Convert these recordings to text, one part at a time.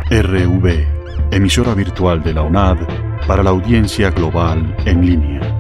RV, emisora virtual de la UNAD para la audiencia global en línea.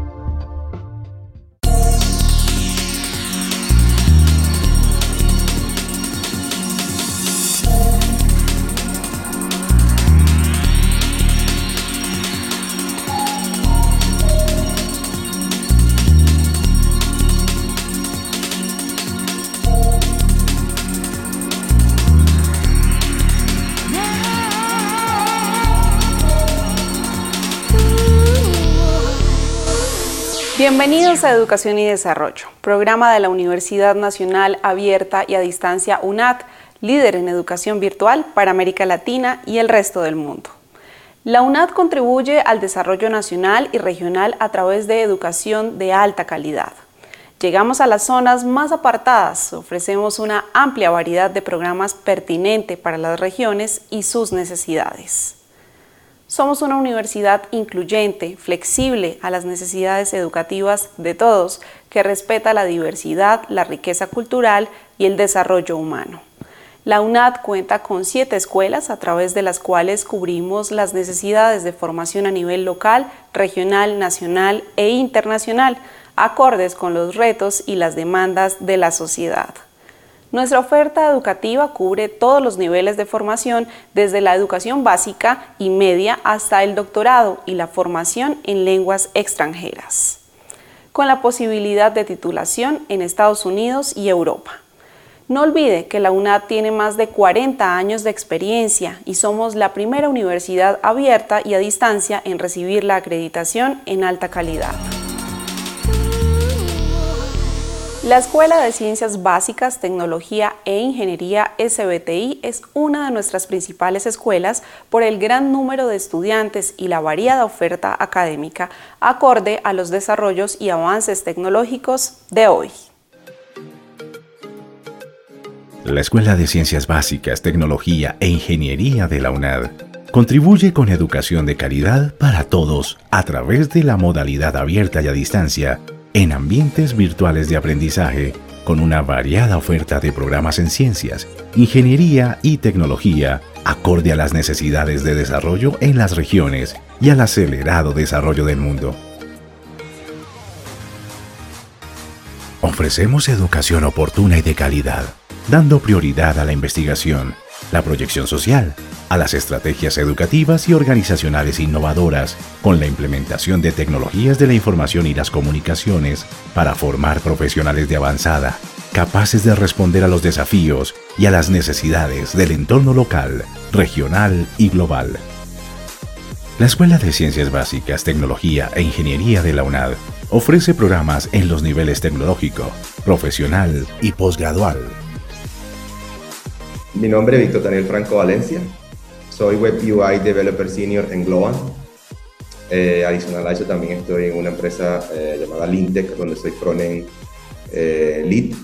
Bienvenidos a Educación y Desarrollo, programa de la Universidad Nacional Abierta y a Distancia UNAD, líder en educación virtual para América Latina y el resto del mundo. La UNAD contribuye al desarrollo nacional y regional a través de educación de alta calidad. Llegamos a las zonas más apartadas, ofrecemos una amplia variedad de programas pertinente para las regiones y sus necesidades. Somos una universidad incluyente, flexible a las necesidades educativas de todos, que respeta la diversidad, la riqueza cultural y el desarrollo humano. La UNAD cuenta con 7 escuelas a través de las cuales cubrimos las necesidades de formación a nivel local, regional, nacional e internacional, acordes con los retos y las demandas de la sociedad. Nuestra oferta educativa cubre todos los niveles de formación, desde la educación básica y media hasta el doctorado y la formación en lenguas extranjeras, con la posibilidad de titulación en Estados Unidos y Europa. No olvide que la UNAD tiene más de 40 años de experiencia y somos la primera universidad abierta y a distancia en recibir la acreditación en alta calidad. La Escuela de Ciencias Básicas, Tecnología e Ingeniería SBTI es una de nuestras principales escuelas por el gran número de estudiantes y la variada oferta académica acorde a los desarrollos y avances tecnológicos de hoy. La Escuela de Ciencias Básicas, Tecnología e Ingeniería de la UNAD contribuye con educación de calidad para todos a través de la modalidad abierta y a distancia en ambientes virtuales de aprendizaje, con una variada oferta de programas en ciencias, ingeniería y tecnología, acorde a las necesidades de desarrollo en las regiones y al acelerado desarrollo del mundo. Ofrecemos educación oportuna y de calidad, dando prioridad a la investigación, la proyección social, a las estrategias educativas y organizacionales innovadoras, con la implementación de tecnologías de la información y las comunicaciones para formar profesionales de avanzada, capaces de responder a los desafíos y a las necesidades del entorno local, regional y global. La Escuela de Ciencias Básicas, Tecnología e Ingeniería de la UNAD ofrece programas en los niveles tecnológico, profesional y posgradual. Mi nombre es Víctor Daniel Franco Valencia, soy Web UI Developer Senior en Globant. Adicional a eso también estoy en una empresa llamada Lintec, donde soy frontend lead.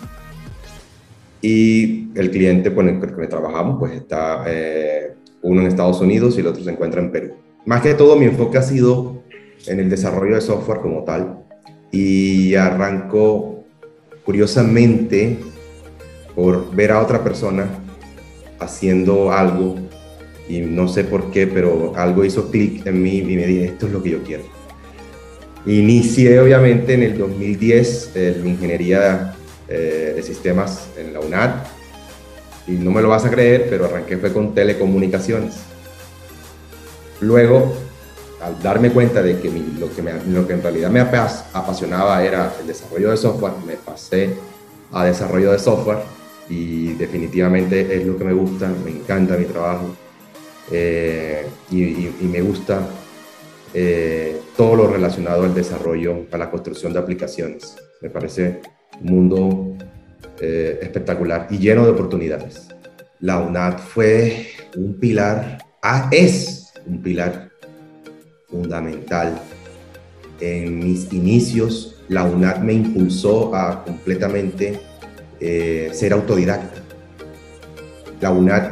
Y el cliente con el que trabajamos pues está uno en Estados Unidos y el otro se encuentra en Perú. Más que todo mi enfoque ha sido en el desarrollo de software como tal, y arranco curiosamente por ver a otra persona haciendo algo y no sé por qué, pero algo hizo clic en mí y me dije, esto es lo que yo quiero. Inicié obviamente en el 2010 mi ingeniería de sistemas en la UNAD, y no me lo vas a creer, pero arranqué fue con telecomunicaciones. Luego, al darme cuenta de que lo que en realidad me apasionaba era el desarrollo de software, me pasé a desarrollo de software, y definitivamente es lo que me gusta, me encanta mi trabajo, y me gusta todo lo relacionado al desarrollo, a la construcción de aplicaciones. Me parece un mundo espectacular y lleno de oportunidades. La UNAD fue un pilar, es un pilar fundamental. En mis inicios, la UNAD me impulsó a completamente ser autodidacta. La UNAD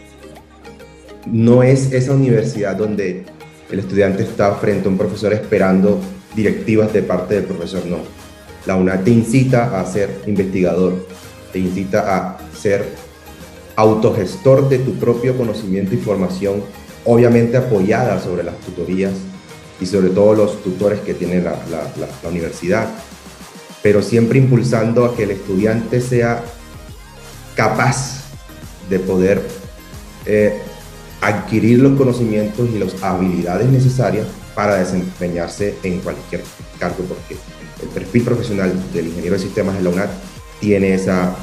no es esa universidad donde el estudiante está frente a un profesor esperando directivas de parte del profesor, no. La UNAD te incita a ser investigador, te incita a ser autogestor de tu propio conocimiento y formación, obviamente apoyada sobre las tutorías y sobre todo los tutores que tiene la universidad, pero siempre impulsando a que el estudiante sea capaz de poder adquirir los conocimientos y las habilidades necesarias para desempeñarse en cualquier cargo, porque el perfil profesional del ingeniero de sistemas de la UNAD tiene esa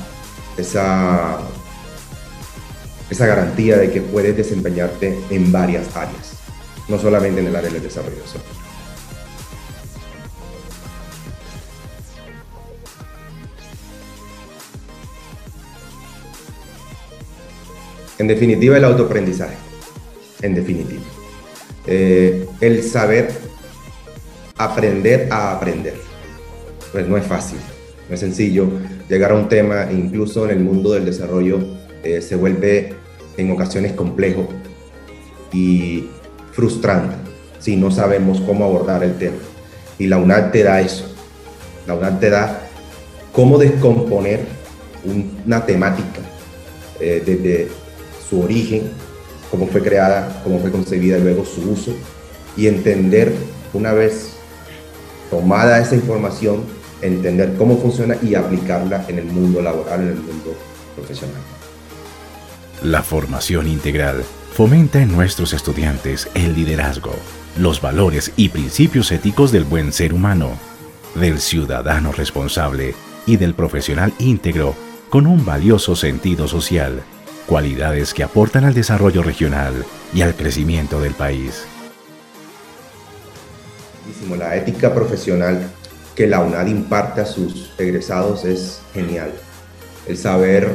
garantía de que puedes desempeñarte en varias áreas, no solamente en el área del desarrollo de software. En definitiva, el autoaprendizaje. En definitiva. El saber aprender a aprender. Pues no es fácil, no es sencillo. Llegar a un tema, incluso en el mundo del desarrollo, se vuelve en ocasiones complejo y frustrante si no sabemos cómo abordar el tema. Y la UNAD te da eso. La UNAD te da cómo descomponer una temática desde su origen, cómo fue creada, cómo fue concebida y luego su uso, y entender, una vez tomada esa información, entender cómo funciona y aplicarla en el mundo laboral, en el mundo profesional. La formación integral fomenta en nuestros estudiantes el liderazgo, los valores y principios éticos del buen ser humano, del ciudadano responsable y del profesional íntegro con un valioso sentido social, cualidades que aportan al desarrollo regional y al crecimiento del país. La ética profesional que la UNAD imparte a sus egresados es genial. El saber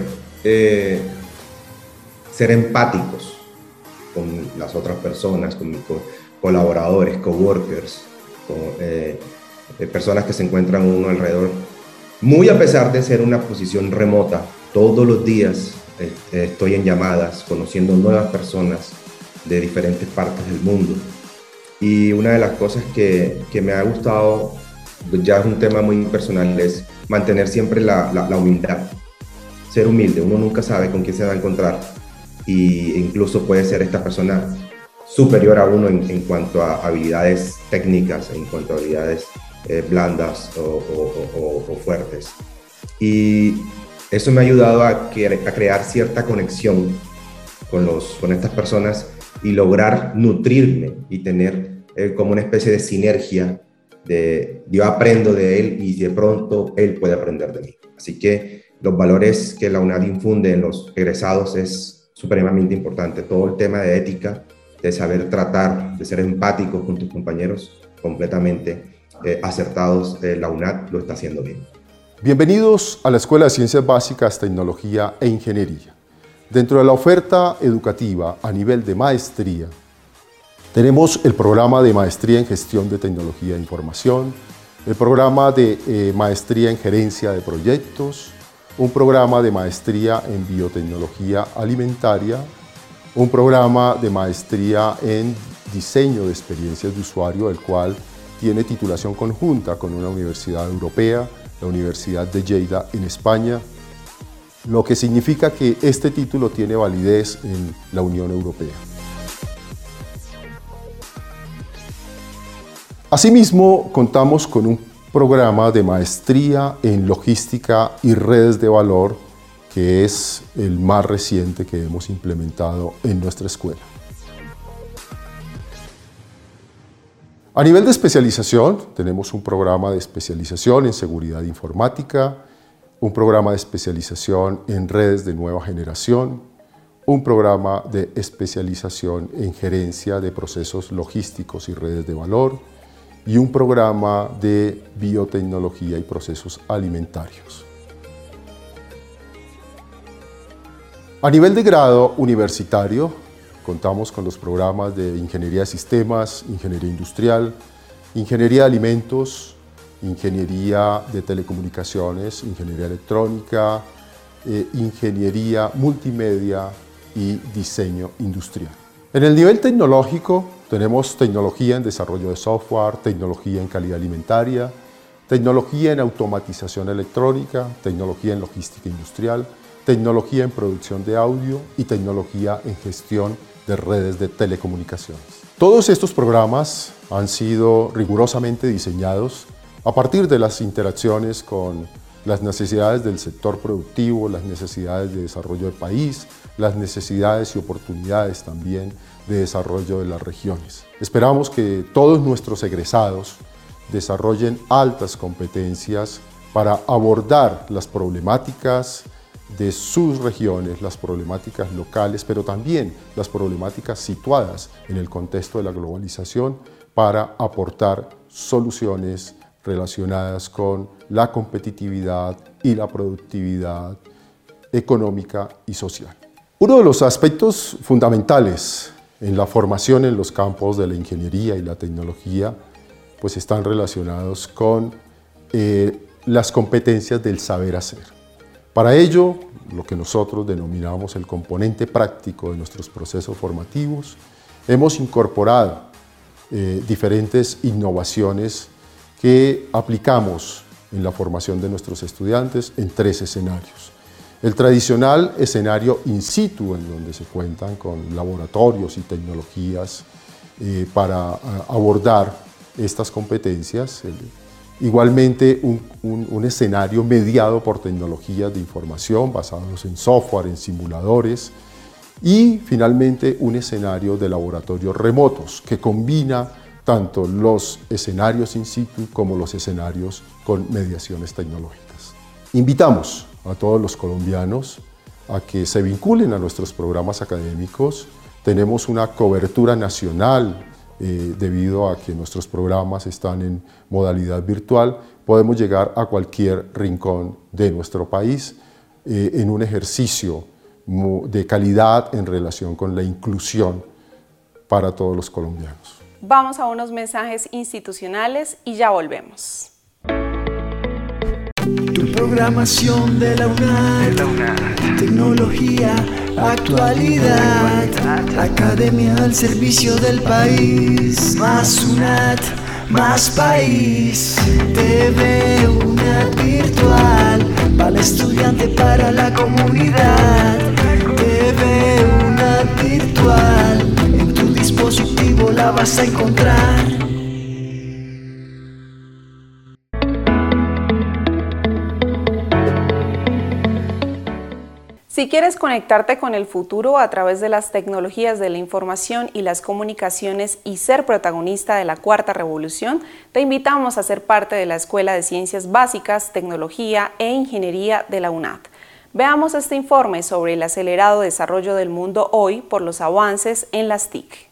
ser empáticos con las otras personas, con colaboradores, coworkers, con personas que se encuentran uno alrededor. Muy a pesar de ser una posición remota, todos los días estoy en llamadas, conociendo nuevas personas de diferentes partes del mundo. Y una de las cosas que me ha gustado, ya es un tema muy personal, es mantener siempre la humildad. Ser humilde, uno nunca sabe con quién se va a encontrar, y incluso puede ser esta persona superior a uno en cuanto a habilidades técnicas, en cuanto a habilidades blandas o fuertes. Y eso me ha ayudado a crear cierta conexión con estas personas y lograr nutrirme y tener como una especie de sinergia de yo aprendo de él y de pronto él puede aprender de mí. Así que los valores que la UNAD infunde en los egresados es supremamente importante. Todo el tema de ética, de saber tratar, de ser empáticos con tus compañeros, completamente acertados. La UNAD lo está haciendo bien. Bienvenidos a la Escuela de Ciencias Básicas, Tecnología e Ingeniería. Dentro de la oferta educativa a nivel de maestría, tenemos el programa de Maestría en Gestión de Tecnología e Información, el programa de Maestría en Gerencia de Proyectos, un programa de Maestría en Biotecnología Alimentaria, un programa de Maestría en Diseño de Experiencias de Usuario, el cual tiene titulación conjunta con una universidad europea, la Universidad de Lleida en España, lo que significa que este título tiene validez en la Unión Europea. Asimismo, contamos con un programa de maestría en logística y redes de valor, que es el más reciente que hemos implementado en nuestra escuela. A nivel de especialización, tenemos un programa de especialización en seguridad informática, un programa de especialización en redes de nueva generación, un programa de especialización en gerencia de procesos logísticos y redes de valor y un programa de biotecnología y procesos alimentarios. A nivel de grado universitario, contamos con los programas de Ingeniería de Sistemas, Ingeniería Industrial, Ingeniería de Alimentos, Ingeniería de Telecomunicaciones, Ingeniería Electrónica, Ingeniería Multimedia y Diseño Industrial. En el nivel tecnológico tenemos tecnología en desarrollo de software, tecnología en calidad alimentaria, tecnología en automatización electrónica, tecnología en logística industrial, tecnología en producción de audio y tecnología en gestión de redes de telecomunicaciones. Todos estos programas han sido rigurosamente diseñados a partir de las interacciones con las necesidades del sector productivo, las necesidades de desarrollo del país, las necesidades y oportunidades también de desarrollo de las regiones. Esperamos que todos nuestros egresados desarrollen altas competencias para abordar las problemáticas de sus regiones, las problemáticas locales, pero también las problemáticas situadas en el contexto de la globalización para aportar soluciones relacionadas con la competitividad y la productividad económica y social. Uno de los aspectos fundamentales en la formación en los campos de la ingeniería y la tecnología pues están relacionados con las competencias del saber hacer. Para ello, lo que nosotros denominamos el componente práctico de nuestros procesos formativos, hemos incorporado diferentes innovaciones que aplicamos en la formación de nuestros estudiantes en 3 escenarios. El tradicional escenario in situ, en donde se cuentan con laboratorios y tecnologías para abordar estas competencias. Igualmente un escenario mediado por tecnologías de información basados en software, en simuladores, y finalmente un escenario de laboratorios remotos que combina tanto los escenarios in situ como los escenarios con mediaciones tecnológicas. Invitamos a todos los colombianos a que se vinculen a nuestros programas académicos. Tenemos una cobertura nacional debido a que nuestros programas están en modalidad virtual. Podemos llegar a cualquier rincón de nuestro país en un ejercicio de calidad en relación con la inclusión para todos los colombianos. Vamos a unos mensajes institucionales y ya volvemos. Tu programación de la UNAD, tecnología, actualidad, academia al servicio del país. Más UNAD, más país. TV UNAD virtual, para el estudiante, para la comunidad. TV UNAD virtual, en tu dispositivo la vas a encontrar. Si quieres conectarte con el futuro a través de las tecnologías de la información y las comunicaciones y ser protagonista de la Cuarta Revolución, te invitamos a ser parte de la Escuela de Ciencias Básicas, Tecnología e Ingeniería de la UNAD. Veamos este informe sobre el acelerado desarrollo del mundo hoy por los avances en las TIC.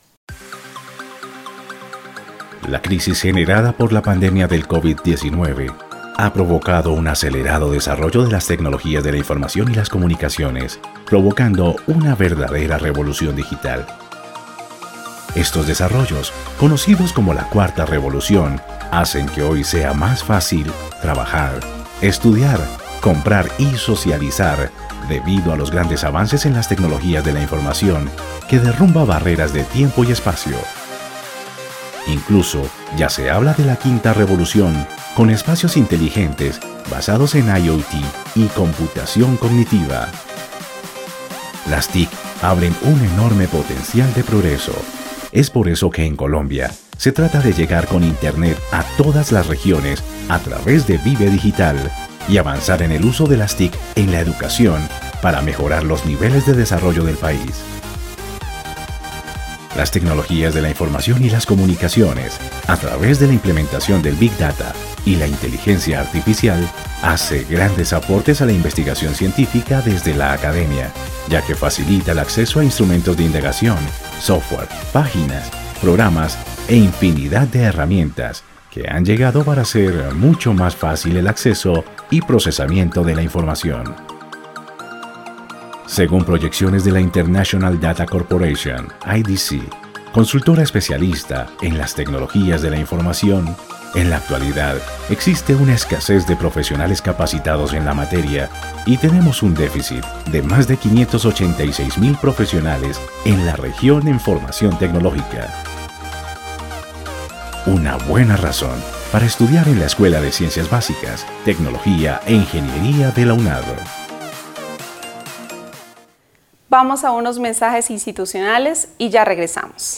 La crisis generada por la pandemia del COVID-19 ha provocado un acelerado desarrollo de las tecnologías de la información y las comunicaciones, provocando una verdadera revolución digital. Estos desarrollos, conocidos como la Cuarta Revolución, hacen que hoy sea más fácil trabajar, estudiar, comprar y socializar debido a los grandes avances en las tecnologías de la información que derrumba barreras de tiempo y espacio. Incluso ya se habla de la Quinta Revolución, con espacios inteligentes basados en IoT y computación cognitiva. Las TIC abren un enorme potencial de progreso. Es por eso que en Colombia se trata de llegar con Internet a todas las regiones a través de Vive Digital y avanzar en el uso de las TIC en la educación para mejorar los niveles de desarrollo del país. Las tecnologías de la información y las comunicaciones, a través de la implementación del Big Data y la inteligencia artificial, hace grandes aportes a la investigación científica desde la academia, ya que facilita el acceso a instrumentos de indagación, software, páginas, programas e infinidad de herramientas que han llegado para hacer mucho más fácil el acceso y procesamiento de la información. Según proyecciones de la International Data Corporation, IDC, consultora especialista en las tecnologías de la información, en la actualidad existe una escasez de profesionales capacitados en la materia y tenemos un déficit de más de 586,000 profesionales en la región en formación tecnológica. Una buena razón para estudiar en la Escuela de Ciencias Básicas, Tecnología e Ingeniería de la UNAD. Vamos a unos mensajes institucionales y ya regresamos.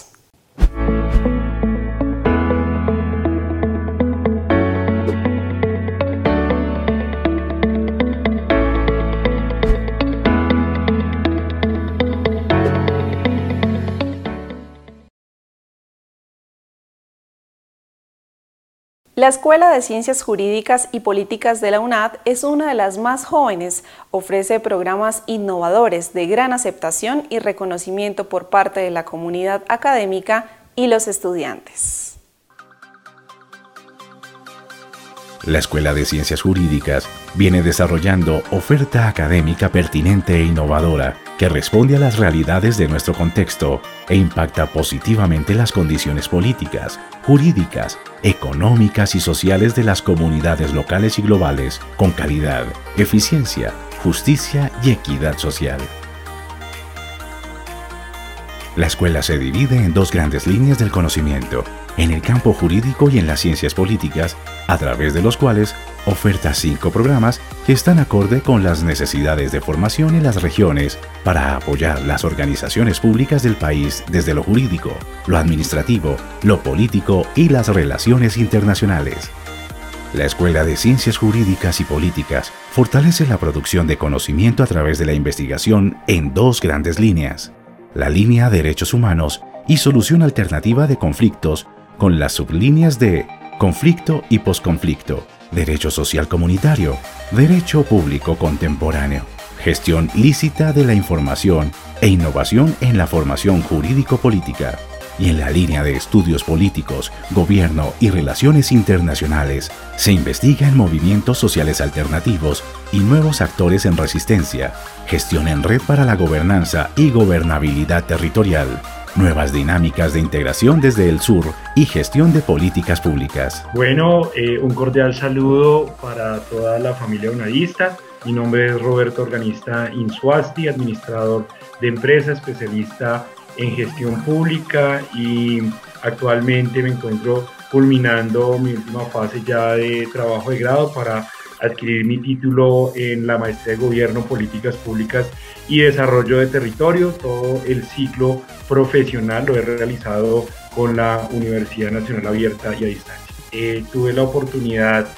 La Escuela de Ciencias Jurídicas y Políticas de la UNAD es una de las más jóvenes, ofrece programas innovadores de gran aceptación y reconocimiento por parte de la comunidad académica y los estudiantes. La Escuela de Ciencias Jurídicas viene desarrollando oferta académica pertinente e innovadora que responde a las realidades de nuestro contexto e impacta positivamente las condiciones políticas, jurídicas, económicas y sociales de las comunidades locales y globales con calidad, eficiencia, justicia y equidad social. La escuela se divide en dos grandes líneas del conocimiento, en el campo jurídico y en las ciencias políticas, a través de los cuales oferta 5 programas que están acorde con las necesidades de formación en las regiones para apoyar las organizaciones públicas del país desde lo jurídico, lo administrativo, lo político y las relaciones internacionales. La Escuela de Ciencias Jurídicas y Políticas fortalece la producción de conocimiento a través de la investigación en dos grandes líneas: la línea Derechos Humanos y Solución Alternativa de Conflictos, con las sublíneas de Conflicto y Posconflicto, Derecho Social Comunitario, Derecho Público Contemporáneo, Gestión Lícita de la Información e Innovación en la Formación Jurídico-Política. Y en la línea de Estudios Políticos, Gobierno y Relaciones Internacionales, se investiga en movimientos sociales alternativos y nuevos actores en resistencia, gestión en red para la gobernanza y gobernabilidad territorial, nuevas dinámicas de integración desde el sur y gestión de políticas públicas. Bueno, un cordial saludo para toda la familia unadista. Mi nombre es Roberto Organista Insuasti, administrador de empresa, especialista en gestión pública, y actualmente me encuentro culminando mi última fase ya de trabajo de grado para adquirir mi título en la maestría de Gobierno, Políticas Públicas y Desarrollo de Territorio. Todo el ciclo profesional lo he realizado con la Universidad Nacional Abierta y a Distancia. Tuve la oportunidad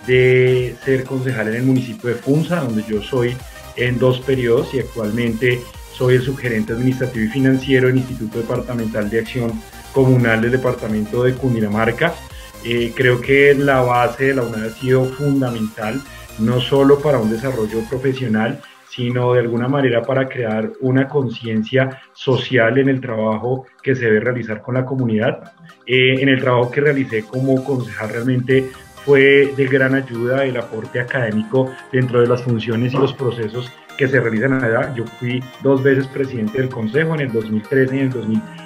de ser concejal en el municipio de Funza, donde yo soy en 2 periodos, y actualmente soy el subgerente administrativo y financiero del Instituto Departamental de Acción Comunal del departamento de Cundinamarca. Creo que la base de la UNAD ha sido fundamental, no solo para un desarrollo profesional, sino de alguna manera para crear una conciencia social en el trabajo que se debe realizar con la comunidad. En el trabajo que realicé como concejal realmente fue de gran ayuda el aporte académico dentro de las funciones y los procesos que se realizan allá. Yo fui 2 veces presidente del Consejo, en el 2013 y en el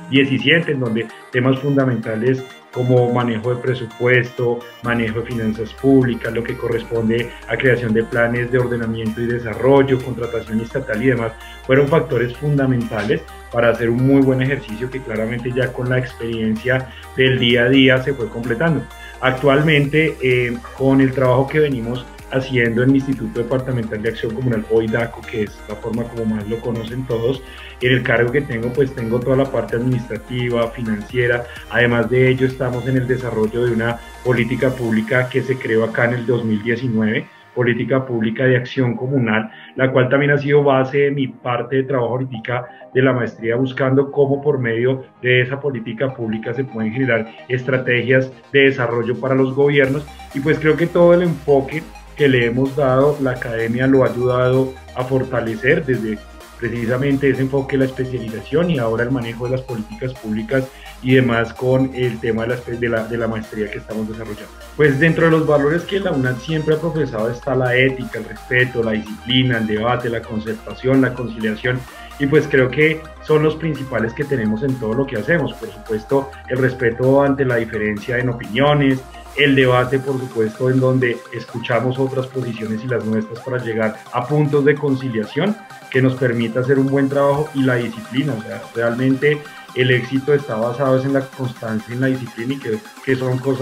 2017, en donde temas fundamentales como manejo de presupuesto, manejo de finanzas públicas, lo que corresponde a creación de planes de ordenamiento y desarrollo, contratación estatal y demás, fueron factores fundamentales para hacer un muy buen ejercicio que claramente ya con la experiencia del día a día se fue completando. Actualmente, con el trabajo que venimos haciendo en el Instituto Departamental de Acción Comunal, hoy DACO, que es la forma como más lo conocen todos, en el cargo que tengo, pues tengo toda la parte administrativa, financiera. Además de ello, estamos en el desarrollo de una política pública que se creó acá en el 2019, política pública de acción comunal, la cual también ha sido base de mi parte de trabajo ahorita de la maestría, buscando cómo por medio de esa política pública se pueden generar estrategias de desarrollo para los gobiernos. Y pues creo que todo el enfoque que le hemos dado, la academia lo ha ayudado a fortalecer desde precisamente ese enfoque de la especialización y ahora el manejo de las políticas públicas y demás con el tema de la maestría que estamos desarrollando. Pues dentro de los valores que la UNAD siempre ha profesado está la ética, el respeto, la disciplina, el debate, la concertación, la conciliación, y pues creo que son los principales que tenemos en todo lo que hacemos. Por supuesto, el respeto ante la diferencia en opiniones, el debate, por supuesto, en donde escuchamos otras posiciones y las nuestras para llegar a puntos de conciliación que nos permita hacer un buen trabajo, y la disciplina. O sea, realmente el éxito está basado en la constancia y en la disciplina, y que son cosas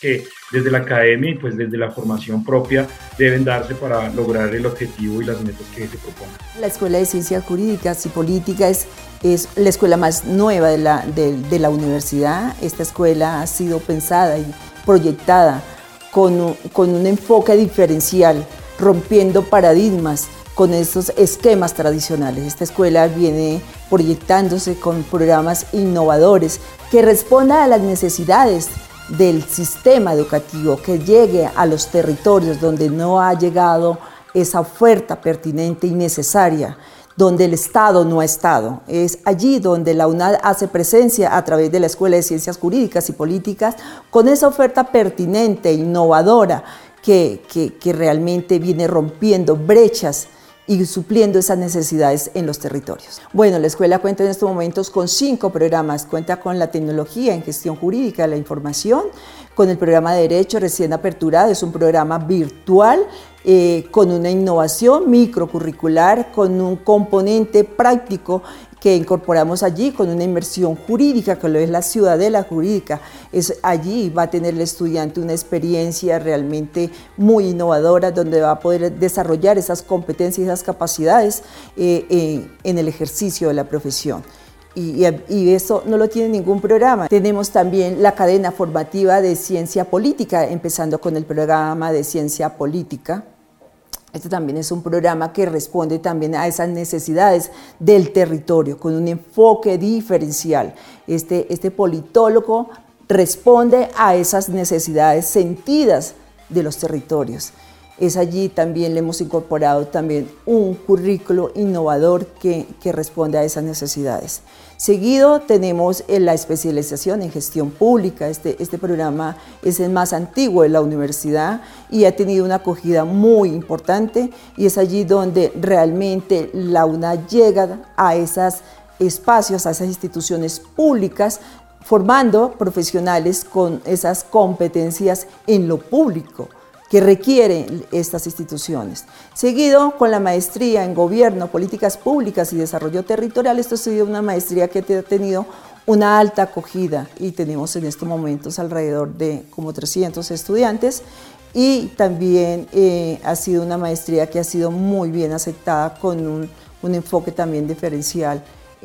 que desde la academia y pues desde la formación propia deben darse para lograr el objetivo y las metas que se propongan. La Escuela de Ciencias Jurídicas y Políticas es la escuela más nueva de la universidad. Esta escuela ha sido pensada y proyectada con un enfoque diferencial, rompiendo paradigmas con estos esquemas tradicionales. Esta escuela viene proyectándose con programas innovadores que respondan a las necesidades del sistema educativo, que llegue a los territorios donde no ha llegado esa oferta pertinente y necesaria, donde el Estado no ha estado. Es allí donde la UNAD hace presencia a través de la Escuela de Ciencias Jurídicas y Políticas con esa oferta pertinente, innovadora, que realmente viene rompiendo brechas y supliendo esas necesidades en los territorios. Bueno, la escuela cuenta en estos momentos con 5 programas. Cuenta con la tecnología en gestión jurídica de la información, con el programa de Derecho recién aperturado, es un programa virtual con una innovación microcurricular, con un componente práctico que incorporamos allí, con una inmersión jurídica, que lo es la ciudadela jurídica. Allí va a tener el estudiante una experiencia realmente muy innovadora, donde va a poder desarrollar esas competencias y esas capacidades en el ejercicio de la profesión. Y eso no lo tiene ningún programa. Tenemos también la cadena formativa de ciencia política, empezando con el programa de ciencia política. Este también es un programa que responde también a esas necesidades del territorio, con un enfoque diferencial. Este politólogo responde a esas necesidades sentidas de los territorios. Es allí también le hemos incorporado también un currículo innovador que responde a esas necesidades. Seguido tenemos la especialización en gestión pública. Este programa es el más antiguo de la universidad y ha tenido una acogida muy importante, y es allí donde realmente la UNAD llega a esos espacios, a esas instituciones públicas, formando profesionales con esas competencias en lo público que requieren estas instituciones. Seguido con la maestría en Gobierno, Políticas Públicas y Desarrollo Territorial. Esto ha sido una maestría que ha tenido una alta acogida y tenemos en estos momentos alrededor de como 300 estudiantes, y también ha sido una maestría que ha sido muy bien aceptada con un enfoque también diferencial,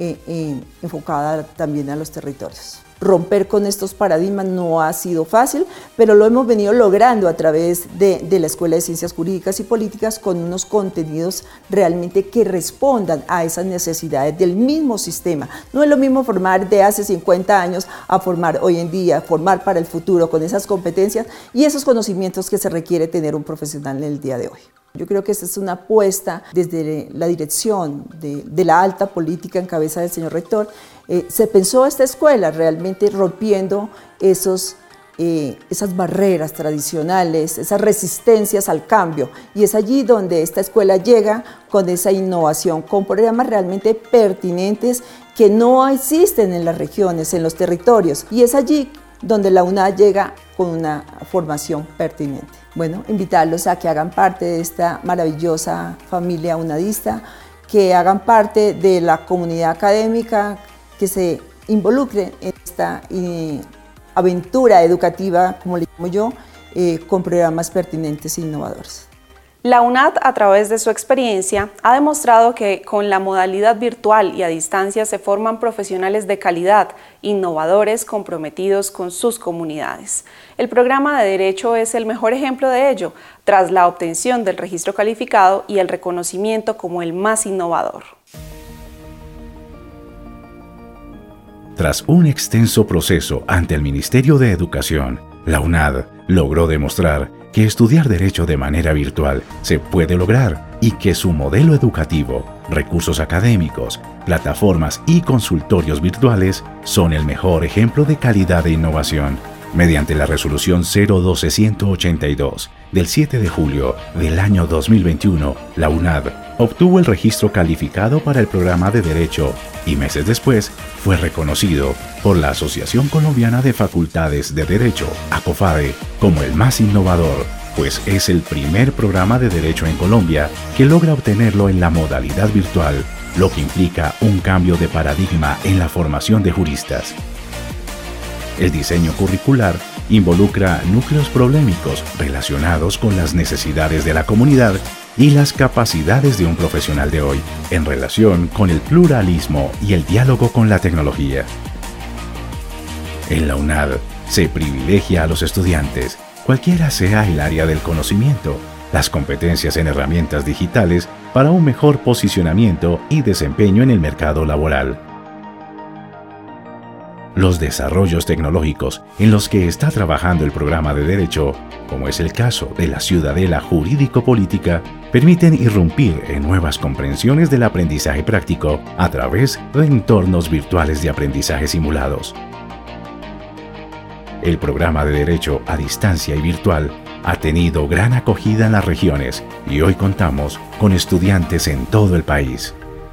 enfocada también a los territorios. Romper con estos paradigmas no ha sido fácil, pero lo hemos venido logrando a través de la Escuela de Ciencias Jurídicas y Políticas, con unos contenidos realmente que respondan a esas necesidades del mismo sistema. No es lo mismo formar de hace 50 años a formar hoy en día, formar para el futuro con esas competencias y esos conocimientos que se requiere tener un profesional en el día de hoy. Yo creo que esta es una apuesta desde la dirección de la alta política en cabeza del señor rector. Se pensó esta escuela realmente rompiendo esas barreras tradicionales, esas resistencias al cambio, y es allí donde esta escuela llega con esa innovación, con programas realmente pertinentes que no existen en las regiones, en los territorios, y es allí donde la UNAD llega con una formación pertinente. Bueno, invitarlos a que hagan parte de esta maravillosa familia unadista, que hagan parte de la comunidad académica, que se involucren en esta aventura educativa, como le llamo yo, con programas pertinentes e innovadores. La UNAD, a través de su experiencia, ha demostrado que con la modalidad virtual y a distancia se forman profesionales de calidad, innovadores, comprometidos con sus comunidades. El programa de Derecho es el mejor ejemplo de ello, tras la obtención del registro calificado y el reconocimiento como el más innovador. Tras un extenso proceso ante el Ministerio de Educación, la UNAD logró demostrar que estudiar Derecho de manera virtual se puede lograr y que su modelo educativo, recursos académicos, plataformas y consultorios virtuales son el mejor ejemplo de calidad e innovación. Mediante la resolución 012-182 del 7 de julio del año 2021, la UNAD obtuvo el registro calificado para el programa de Derecho y meses después fue reconocido por la Asociación Colombiana de Facultades de Derecho, ACOFADE, como el más innovador, pues es el primer programa de Derecho en Colombia que logra obtenerlo en la modalidad virtual, lo que implica un cambio de paradigma en la formación de juristas. El diseño curricular involucra núcleos problemáticos relacionados con las necesidades de la comunidad y las capacidades de un profesional de hoy en relación con el pluralismo y el diálogo con la tecnología. En la UNAD se privilegia a los estudiantes, cualquiera sea el área del conocimiento, las competencias en herramientas digitales para un mejor posicionamiento y desempeño en el mercado laboral. Los desarrollos tecnológicos en los que está trabajando el programa de Derecho, como es el caso de la Ciudadela Jurídico-Política, permiten irrumpir en nuevas comprensiones del aprendizaje práctico a través de entornos virtuales de aprendizaje simulados. El programa de Derecho a distancia y virtual ha tenido gran acogida en las regiones y hoy contamos con estudiantes en todo el país.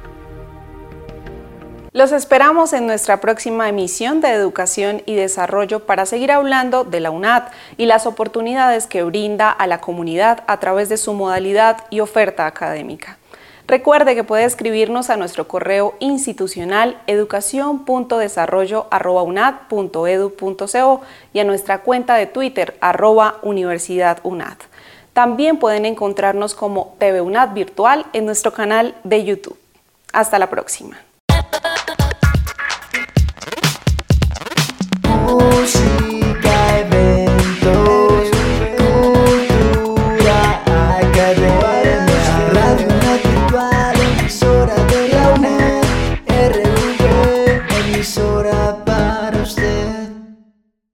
Los esperamos en nuestra próxima emisión de Educación y Desarrollo para seguir hablando de la UNAD y las oportunidades que brinda a la comunidad a través de su modalidad y oferta académica. Recuerde que puede escribirnos a nuestro correo institucional educacion.desarrollo@unad.edu.co y a nuestra cuenta de Twitter @universidadunad. También pueden encontrarnos como TV UNAD Virtual en nuestro canal de YouTube. Hasta la próxima.